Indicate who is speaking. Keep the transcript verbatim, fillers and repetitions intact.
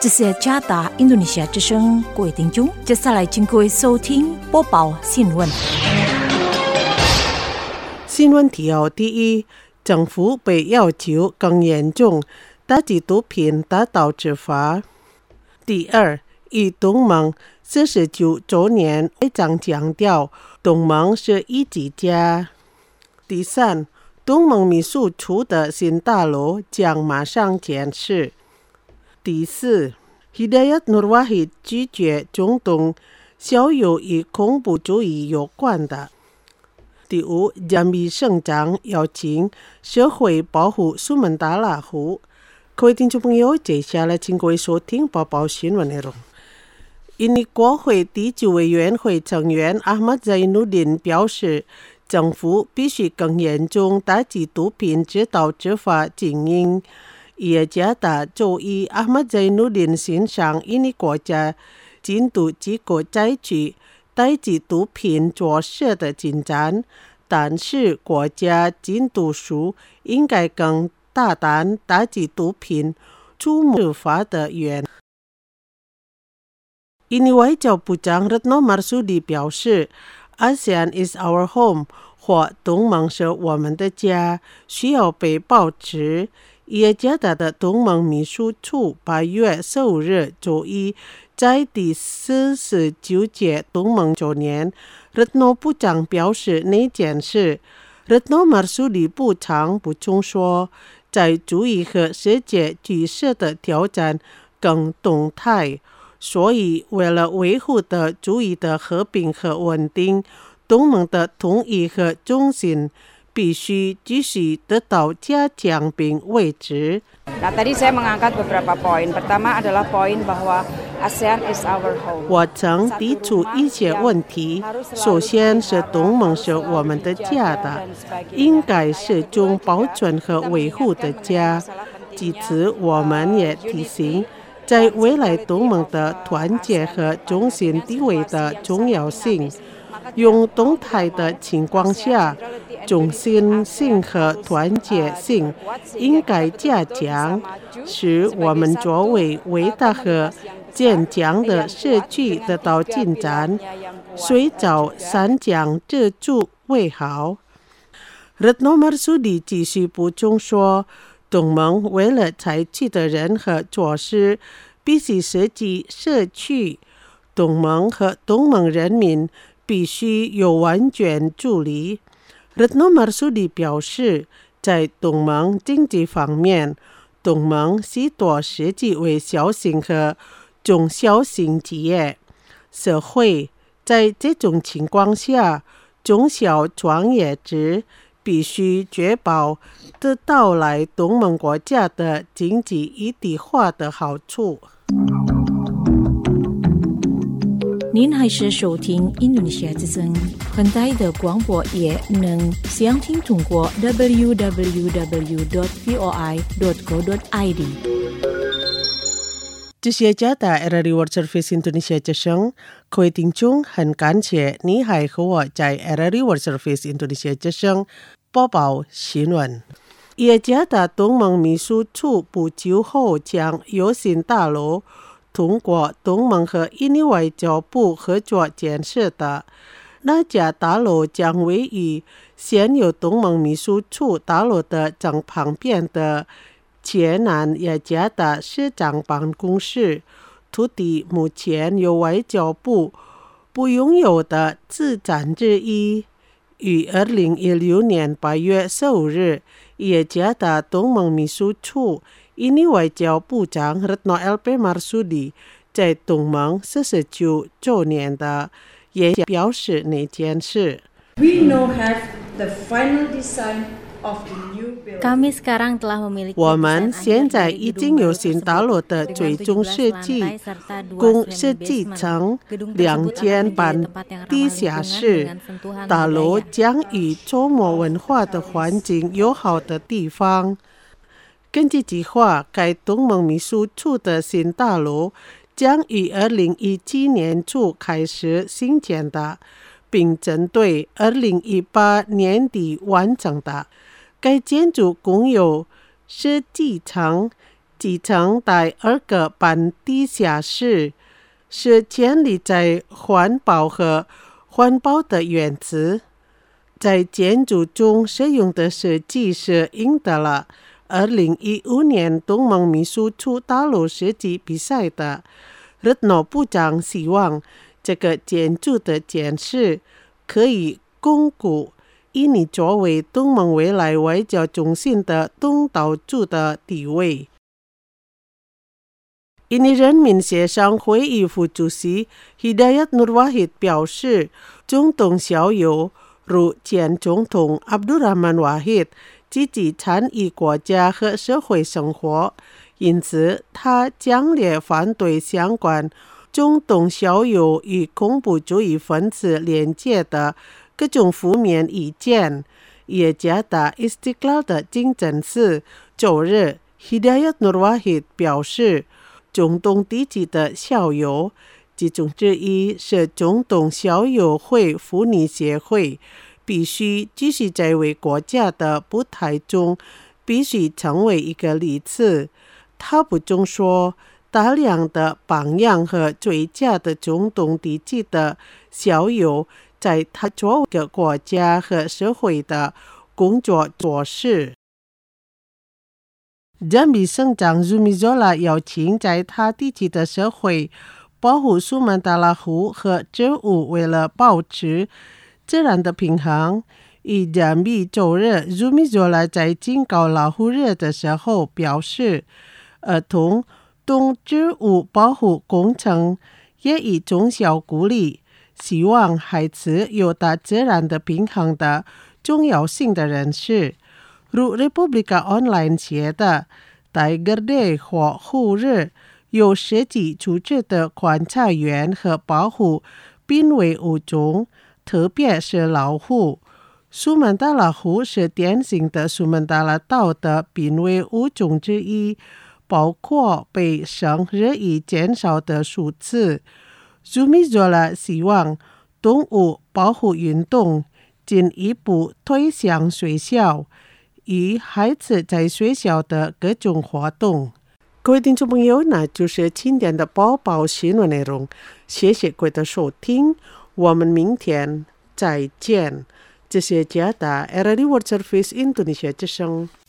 Speaker 1: 这是加达印度尼西亚之声，各位听众，接下来请各位收听播报新闻。
Speaker 2: 新闻提要：第一，政府被要求更严重打击毒品，达到执法。第二，以东盟四十九周年，会长强调东盟是一体家。第三，东盟秘书处的新大楼将马上建设。第四， Hidayat Nur Wahid 拒绝中东校友与恐怖主义有关的。第五，jambi省长邀请社会保护苏门答腊湖。各位听众朋友，接下来请各位收听播报新闻内容。印尼国会第九委员会成员 Ahmad Zainuddin 表示，政府必须更严重打击毒品，直到执法精英。耶加达周一 Ahmad Zainuddin 欣赏印尼国家禁毒机构采取打击毒品措施的进展，但是国家禁毒署应该更大胆打击毒品触摸法的源。印尼外交部长 Retno Marsudi 表示 A S E A N is our home 或东盟是我们的家，需要被保持。耶加达的东盟秘书处八月十五日周一在第四十九届东盟周年 Retno 部长表示那件事。 Retno Marsudi 部长补充说，在主义和世界局势的挑战更动态，所以为了维护的主义的和平和稳定，东盟的统一和中心必须继续得到加强并维持。
Speaker 3: Nah, tadi saya mengangkat beberapa poin. Pertama adalah poin bahwa A S E A N is our home.
Speaker 2: 我曾提出一些问题，首先是东盟是我们的家的，应该是种保存和维护的家。其次，我们也提醒，在未来东盟的团结和中心地位的重要性。用动态的情况下，中心性和团结性应该加强，使我们作为伟大和坚强的社区得到进展，随着三江制度为好。 Retno Marsudi 继续补充说，东盟为了采取的人和措施必须涉及社区，东盟和东盟人民必须有完全助力。 Retno Marsudi 表示，在东盟经济方面，东盟许多涉及为小型和中小型企业。社会在这种情况下，中小创业者必须确保得到来东盟国家的经济一体化的好处。
Speaker 1: 您还是收听印度尼西亚之声，很大的广播也能详听通过 double-u double-u double-u dot voi dot co dot i d。
Speaker 2: 这是加拿大 R R I World Service 印度尼西亚之声，各位听众，很感谢你还和我在 R R I World Service 印度尼西亚之声播报新闻。耶加拿大东盟秘书处不久后将有新大楼通过东盟和印尼外交部合作建设的。那家大楼将位于现有东盟秘书处大楼的正旁边的前南耶加拿大市长办公室。土地目前由外交部不拥有的资产之一。于二零一六年八月十五日，耶加拿大东盟秘书处印尼外交部长 Retno L P Marsudi 在东盟四十九周年的也表示那件事。
Speaker 4: We now have the final design of the new building.
Speaker 5: Kami sekarang telah memiliki
Speaker 2: 我们现在已经有新大楼的最终设计，共设计成两间半地下室。大楼将与周末文化的环境友好的地方。根据计划，该东盟秘书处的新大楼将于二零一七年初开始兴建的，并针对二零一八年底完成的。该建筑共有设计成集成第二个半地下室，是建立在环保和环保的原则。在建筑中使用的设计是赢得了二零一五年东盟秘书处大楼设计比赛的。日诺部长希望这个建筑的建设可以巩固印尼作为东盟未来外交中心的东道主的地位。印尼人民协商会议副主席 Hidayat Nur Wahid 表示，中东校友如前总统 Abdul Rahman Wahid 积极参与国家和社会生活，因此他强烈反对相关中东校友与恐怖主义分子连接的各种负面意见。耶加达 Istiqlal 的精神是，周日 Hidayat Nur Wahid 表示，中东地区的校友，其中之一是中东校友会妇女协会，必须继续在为国家的舞台中必须成为一个例子。他补充说，大量的榜样和最佳的中东地区的校友在他作为一个国家和社会的工作做事。jambi省长 Zumi Zola 邀请在他地区的社会保护苏曼达拉湖和植物，为了保持自然的平衡。以 jambi 周日 Zumi Zola 在警告老虎日的时候表示，儿童动植物保护工程也以从小鼓励，希望孩子有大自然的平衡的重要性的认识。如 Republika Online 写的，在哥德火虎日有十几组织的观察员和保护濒危物种，特别是老虎。苏曼达拉虎是典型的苏曼达拉岛的濒危物种之一，包括被生日益减少的数次。Zumi Zola 希望动物保护运动进一步推向学校，与孩子在学校的各种活动。各位听众朋友，那就是今天的播报新闻内容，谢谢各位的收听，我们明天再见。这是加拿大 R R I World Service Indonesia 之声。